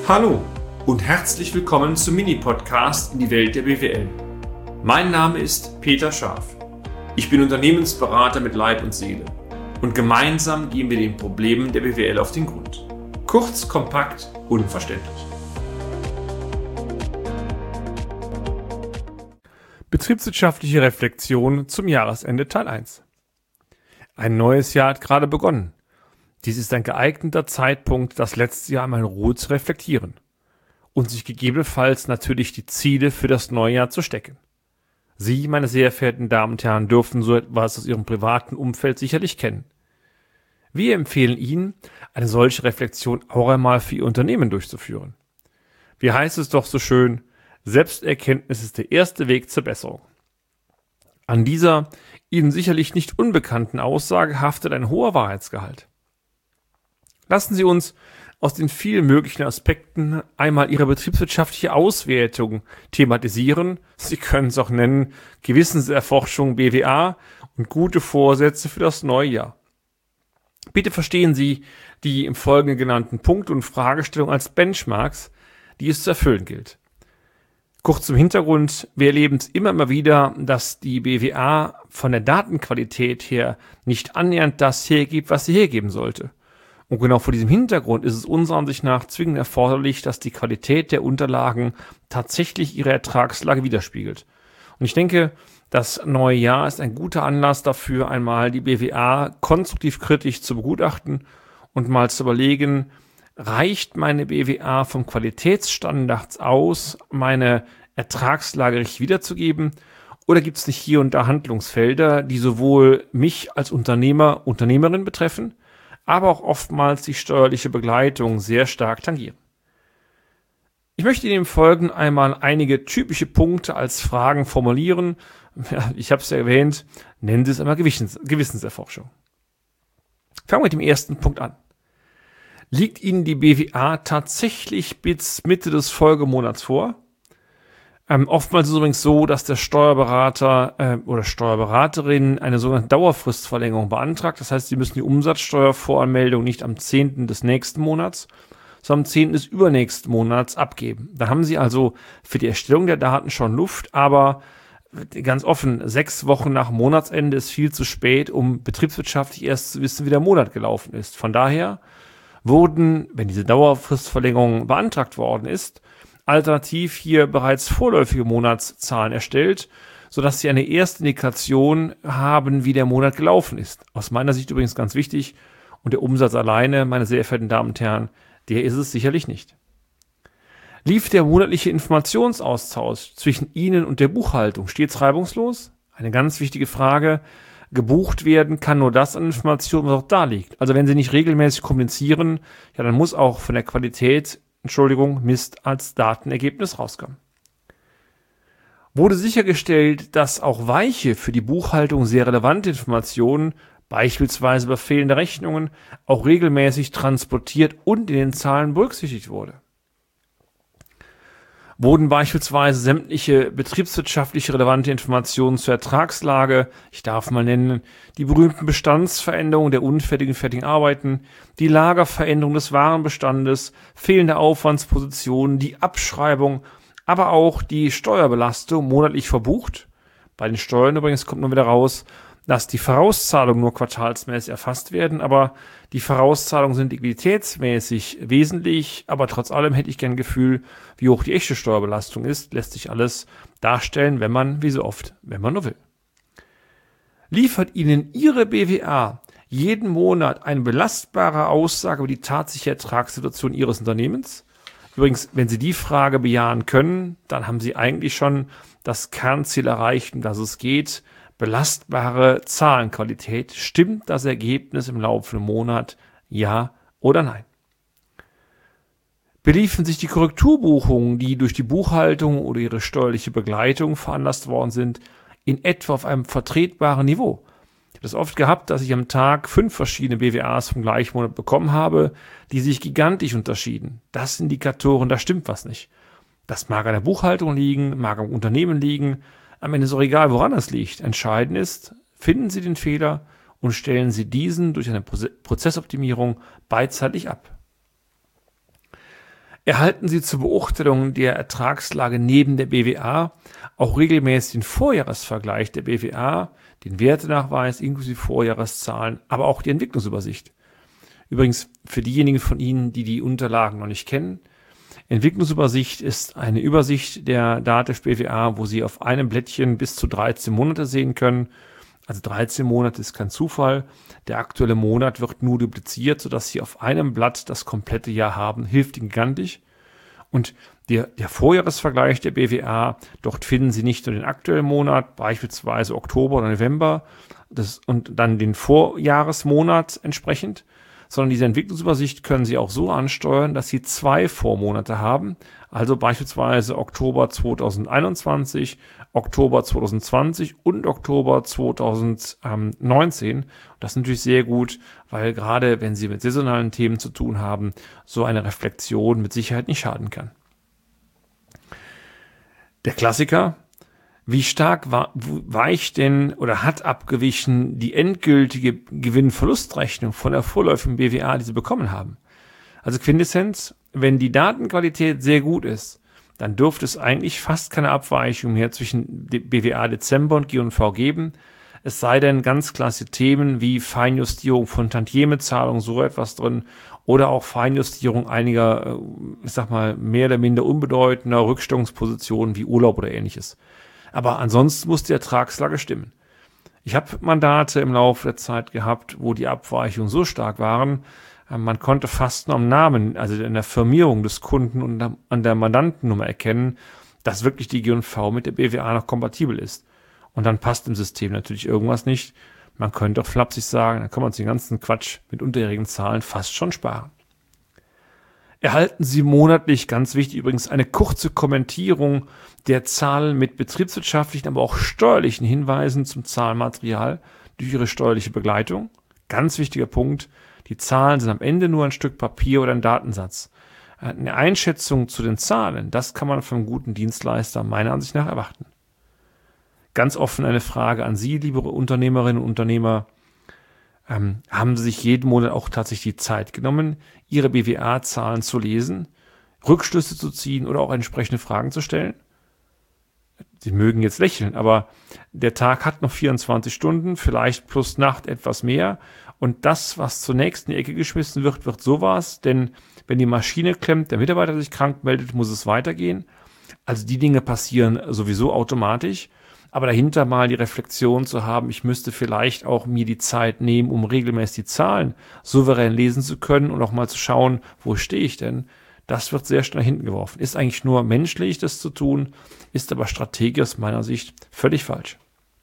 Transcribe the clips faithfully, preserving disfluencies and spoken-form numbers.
Hallo und herzlich willkommen zum Mini-Podcast in die Welt der B W L. Mein Name ist Peter Scharf. Ich bin Unternehmensberater mit Leib und Seele und gemeinsam gehen wir den Problemen der B W L auf den Grund. Kurz, kompakt, unverständlich. Betriebswirtschaftliche Reflexion zum Jahresende Teil eins. Ein neues Jahr hat gerade begonnen. Dies ist ein geeigneter Zeitpunkt, das letzte Jahr einmal in Ruhe zu reflektieren und sich gegebenenfalls natürlich die Ziele für das neue Jahr zu stecken. Sie, meine sehr verehrten Damen und Herren, dürften so etwas aus Ihrem privaten Umfeld sicherlich kennen. Wir empfehlen Ihnen, eine solche Reflexion auch einmal für Ihr Unternehmen durchzuführen. Wie heißt es doch so schön, Selbsterkenntnis ist der erste Weg zur Besserung. An dieser Ihnen sicherlich nicht unbekannten Aussage haftet ein hoher Wahrheitsgehalt. Lassen Sie uns aus den vielen möglichen Aspekten einmal Ihre betriebswirtschaftliche Auswertung thematisieren. Sie können es auch nennen, Gewissenserforschung B W A und gute Vorsätze für das neue Jahr. Bitte verstehen Sie die im Folgenden genannten Punkte und Fragestellungen als Benchmarks, die es zu erfüllen gilt. Kurz zum Hintergrund, wir erleben es immer mal wieder, dass die B W A von der Datenqualität her nicht annähernd das hergibt, was sie hergeben sollte. Und genau vor diesem Hintergrund ist es unserer Ansicht nach zwingend erforderlich, dass die Qualität der Unterlagen tatsächlich ihre Ertragslage widerspiegelt. Und ich denke, das neue Jahr ist ein guter Anlass dafür, einmal die B W A konstruktiv kritisch zu begutachten und mal zu überlegen, reicht meine B W A vom Qualitätsstandards aus, meine Ertragslage richtig wiederzugeben? Oder gibt es nicht hier und da Handlungsfelder, die sowohl mich als Unternehmer, Unternehmerin betreffen, aber auch oftmals die steuerliche Begleitung sehr stark tangieren? Ich möchte Ihnen im Folgenden einmal einige typische Punkte als Fragen formulieren. Ja, ich habe es ja erwähnt, nennen Sie es einmal Gewissens- Gewissenserforschung. Fangen wir mit dem ersten Punkt an. Liegt Ihnen die B W A tatsächlich bis Mitte des Folgemonats vor? Ähm, oftmals ist es übrigens so, dass der Steuerberater äh, oder Steuerberaterin eine sogenannte Dauerfristverlängerung beantragt. Das heißt, Sie müssen die Umsatzsteuervoranmeldung nicht am zehnten des nächsten Monats, sondern am zehnten des übernächsten Monats abgeben. Da haben Sie also für die Erstellung der Daten schon Luft, aber ganz offen, sechs Wochen nach Monatsende ist viel zu spät, um betriebswirtschaftlich erst zu wissen, wie der Monat gelaufen ist. Von daher wurden, wenn diese Dauerfristverlängerung beantragt worden ist, alternativ hier bereits vorläufige Monatszahlen erstellt, sodass Sie eine erste Indikation haben, wie der Monat gelaufen ist. Aus meiner Sicht übrigens ganz wichtig. Und der Umsatz alleine, meine sehr verehrten Damen und Herren, der ist es sicherlich nicht. Lief der monatliche Informationsaustausch zwischen Ihnen und der Buchhaltung stets reibungslos? Eine ganz wichtige Frage. Gebucht werden kann nur das an Informationen, was auch da liegt. Also wenn Sie nicht regelmäßig kommunizieren, ja, dann muss auch von der Qualität, Entschuldigung, Mist als Datenergebnis rauskommen. Wurde sichergestellt, dass auch weiche, für die Buchhaltung sehr relevante Informationen, beispielsweise über fehlende Rechnungen, auch regelmäßig transportiert und in den Zahlen berücksichtigt wurde? Wurden beispielsweise sämtliche betriebswirtschaftliche relevante Informationen zur Ertragslage, ich darf mal nennen, die berühmten Bestandsveränderungen der unfertigen fertigen Arbeiten, die Lagerveränderung des Warenbestandes, fehlende Aufwandspositionen, die Abschreibung, aber auch die Steuerbelastung monatlich verbucht? Bei den Steuern übrigens kommt nur wieder raus, dass die Vorauszahlungen nur quartalsmäßig erfasst werden, aber die Vorauszahlungen sind liquiditätsmäßig wesentlich, aber trotz allem hätte ich gern ein Gefühl, wie hoch die echte Steuerbelastung ist, lässt sich alles darstellen, wenn man, wie so oft, wenn man nur will. Liefert Ihnen Ihre B W A jeden Monat eine belastbare Aussage über die tatsächliche Ertragssituation Ihres Unternehmens? Übrigens, wenn Sie die Frage bejahen können, dann haben Sie eigentlich schon das Kernziel erreicht, um das es geht. Belastbare Zahlenqualität. Stimmt das Ergebnis im laufenden Monat? Ja oder nein? Beliefen sich die Korrekturbuchungen, die durch die Buchhaltung oder ihre steuerliche Begleitung veranlasst worden sind, in etwa auf einem vertretbaren Niveau? Ich habe das oft gehabt, dass ich am Tag fünf verschiedene B W As vom gleichen Monat bekommen habe, die sich gigantisch unterschieden. Das sind Indikatoren, da stimmt was nicht. Das mag an der Buchhaltung liegen, mag am Unternehmen liegen. Am Ende ist auch egal, woran es liegt. Entscheidend ist, finden Sie den Fehler und stellen Sie diesen durch eine Prozessoptimierung beidseitig ab. Erhalten Sie zur Beurteilung der Ertragslage neben der B W A auch regelmäßig den Vorjahresvergleich der B W A, den Wertenachweis inklusive Vorjahreszahlen, aber auch die Entwicklungsübersicht. Übrigens, für diejenigen von Ihnen, die die Unterlagen noch nicht kennen, Entwicklungsübersicht ist eine Übersicht der Datev B W A, wo Sie auf einem Blättchen bis zu dreizehn Monate sehen können. Also dreizehn Monate ist kein Zufall. Der aktuelle Monat wird nur dupliziert, sodass Sie auf einem Blatt das komplette Jahr haben. Hilft Ihnen gigantisch. Und der, der Vorjahresvergleich der B W A, dort finden Sie nicht nur den aktuellen Monat, beispielsweise Oktober oder November, das, und dann den Vorjahresmonat entsprechend, sondern diese Entwicklungsübersicht können Sie auch so ansteuern, dass Sie zwei Vormonate haben, also beispielsweise Oktober zweitausendeinundzwanzig, Oktober zweitausendzwanzig und Oktober zweitausendneunzehn. Das ist natürlich sehr gut, weil gerade wenn Sie mit saisonalen Themen zu tun haben, so eine Reflexion mit Sicherheit nicht schaden kann. Der Klassiker: Wie stark weicht denn oder hat abgewichen die endgültige Gewinn-Verlustrechnung von der vorläufigen B W A, die Sie bekommen haben? Also Quintessenz: Wenn die Datenqualität sehr gut ist, dann dürfte es eigentlich fast keine Abweichung mehr zwischen B W A Dezember und G und V geben. Es sei denn ganz klasse Themen wie Feinjustierung von Tantiemezahlungen, so etwas drin, oder auch Feinjustierung einiger, ich sag mal, mehr oder minder unbedeutender Rückstellungspositionen wie Urlaub oder ähnliches. Aber ansonsten muss die Ertragslage stimmen. Ich habe Mandate im Laufe der Zeit gehabt, wo die Abweichungen so stark waren, man konnte fast nur am Namen, also in der Firmierung des Kunden und an der Mandantennummer erkennen, dass wirklich die G und V mit der B W A noch kompatibel ist. Und dann passt im System natürlich irgendwas nicht. Man könnte auch flapsig sagen, dann kann man uns den ganzen Quatsch mit unterjährigen Zahlen fast schon sparen. Erhalten Sie monatlich, ganz wichtig übrigens, eine kurze Kommentierung der Zahlen mit betriebswirtschaftlichen, aber auch steuerlichen Hinweisen zum Zahlenmaterial durch Ihre steuerliche Begleitung. Ganz wichtiger Punkt: Die Zahlen sind am Ende nur ein Stück Papier oder ein Datensatz. Eine Einschätzung zu den Zahlen, das kann man vom guten Dienstleister meiner Ansicht nach erwarten. Ganz offen eine Frage an Sie, liebe Unternehmerinnen und Unternehmer. Ähm, haben Sie sich jeden Monat auch tatsächlich die Zeit genommen, Ihre B W A-Zahlen zu lesen, Rückschlüsse zu ziehen oder auch entsprechende Fragen zu stellen? Sie mögen jetzt lächeln, aber der Tag hat noch vierundzwanzig Stunden, vielleicht plus Nacht etwas mehr. Und das, was zunächst in die Ecke geschmissen wird, wird sowas. Denn wenn die Maschine klemmt, der Mitarbeiter sich krank meldet, muss es weitergehen. Also die Dinge passieren sowieso automatisch. Aber dahinter mal die Reflexion zu haben, ich müsste vielleicht auch mir die Zeit nehmen, um regelmäßig die Zahlen souverän lesen zu können und auch mal zu schauen, wo stehe ich denn? Das wird sehr schnell nach hinten geworfen. Ist eigentlich nur menschlich, das zu tun, ist aber strategisch aus meiner Sicht völlig falsch.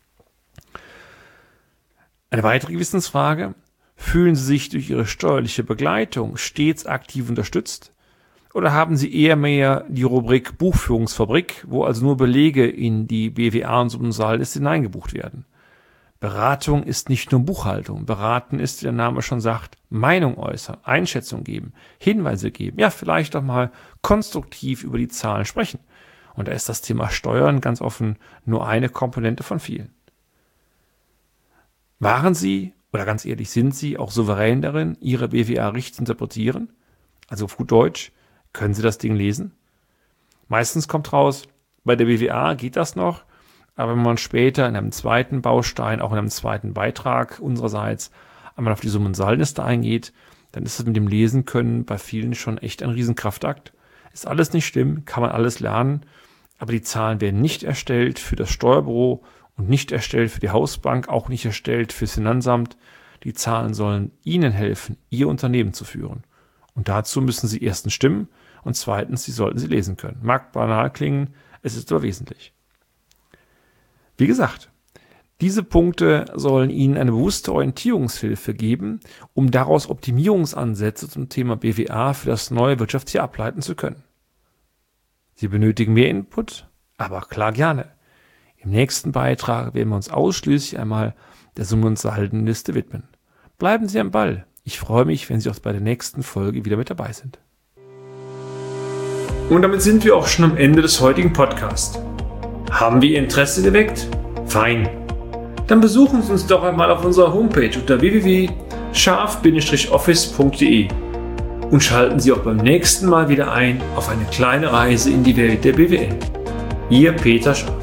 Eine weitere Gewissensfrage: Fühlen Sie sich durch Ihre steuerliche Begleitung stets aktiv unterstützt? Oder haben Sie eher mehr die Rubrik Buchführungsfabrik, wo also nur Belege in die B W A und Summensalden hineingebucht werden? Beratung ist nicht nur Buchhaltung. Beraten ist, wie der Name schon sagt, Meinung äußern, Einschätzung geben, Hinweise geben, ja, vielleicht auch mal konstruktiv über die Zahlen sprechen. Und da ist das Thema Steuern ganz offen nur eine Komponente von vielen. Waren Sie, oder ganz ehrlich, sind Sie auch souverän darin, Ihre B W A richtig zu interpretieren? Also auf gut Deutsch, können Sie das Ding lesen? Meistens kommt raus, bei der B W A geht das noch, aber wenn man später in einem zweiten Baustein, auch in einem zweiten Beitrag unsererseits, einmal auf die Summensaldenliste eingeht, dann ist es mit dem Lesen können bei vielen schon echt ein Riesenkraftakt. Ist alles nicht schlimm, kann man alles lernen, aber die Zahlen werden nicht erstellt für das Steuerbüro und nicht erstellt für die Hausbank, auch nicht erstellt fürs Finanzamt. Die Zahlen sollen Ihnen helfen, Ihr Unternehmen zu führen. Und dazu müssen Sie erstens stimmen und zweitens, Sie sollten sie lesen können. Mag banal klingen, es ist aber wesentlich. Wie gesagt, diese Punkte sollen Ihnen eine bewusste Orientierungshilfe geben, um daraus Optimierungsansätze zum Thema B W A für das neue Wirtschaftsjahr ableiten zu können. Sie benötigen mehr Input, aber klar gerne. Im nächsten Beitrag werden wir uns ausschließlich einmal der Summen- und Saldenliste widmen. Bleiben Sie am Ball. Ich freue mich, wenn Sie auch bei der nächsten Folge wieder mit dabei sind. Und damit sind wir auch schon am Ende des heutigen Podcasts. Haben wir Ihr Interesse geweckt? Fein. Dann besuchen Sie uns doch einmal auf unserer Homepage unter w w w punkt scharf Bindestrich office punkt de und schalten Sie auch beim nächsten Mal wieder ein auf eine kleine Reise in die Welt der B W L. Ihr Peter Scharf.